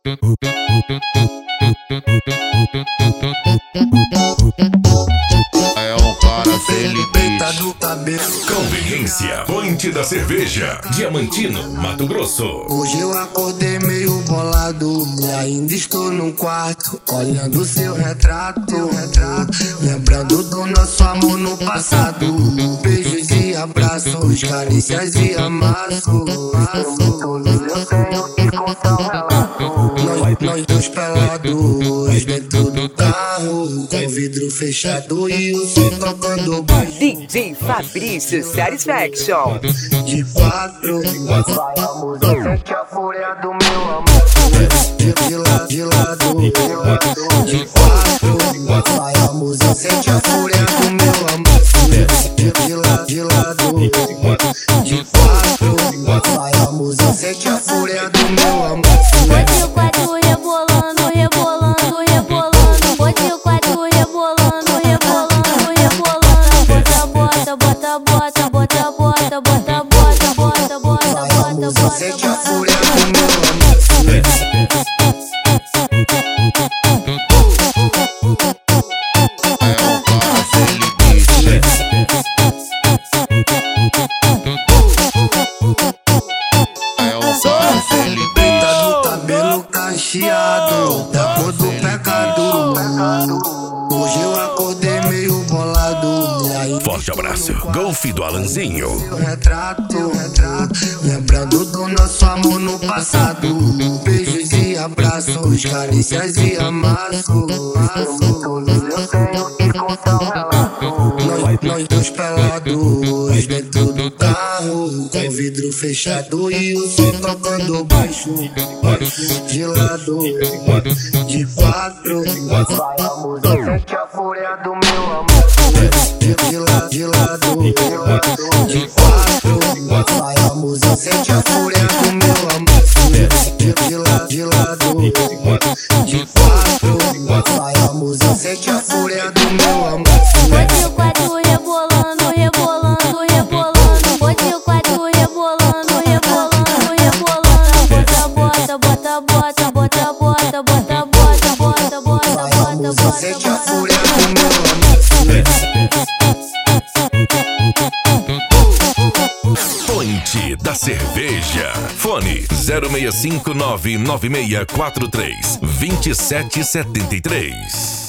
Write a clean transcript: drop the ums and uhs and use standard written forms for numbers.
É um cara sem limite do cabelo. Conveniência, Ponte da Cerveja, Diamantino, Mato Grosso. Hoje eu acordei meio bolado e ainda estou num quarto, olhando seu retrato, lembrando do nosso amor no passado. Beijos e abraços, carícias e amassos. Eu tenho que contar um relato. Nós dois pelados dentro do carro, com o vidro fechado e o som tocando baixo. DJ Fabrício Satisfaction. De quatro, sente a fúria do meu amor. De lado, de quatro, vai a música, sente a fúria do meu amor. De lado, de quatro, vai a música, sente a fúria do meu amor. Bote o quatro rebolando, rebolando, rebolando. Bote o quatro rebolando, rebolando, rebolando. Bota, bota, bota, bota, bota, bota, bota, bota, bota, bota, bota, bota. Sente a fúria do meu amor. Cacheado, da cor do pecado. Hoje eu acordei meio bolado. Forte abraço, Golfe do Alanzinho. Seu retrato, lembrando do nosso amor no passado. Beijos e abraços, carícias e amassos. Eu tenho que contar um relato. Nós dois pelados dentro do carro, com o vidro fechado e o som tocando baixo. De lado, de quatro, vai a música, sente a fúria do meu amor. De lado, de quatro, vai a música, sente a fúria do meu amor. De lado, de quatro, vai a música, sente a fúria do meu amor. Bote o quatro rebolando, rebolando, rebolando. Bote o quatro rebolando, rebolando, rebolando. Bota, bota, bota, bota, bota, bota, bota, bota, bota, bota, bota, bota. Sente a fúria do meu amor. Ponte da Cerveja. Fone 06599643 2773.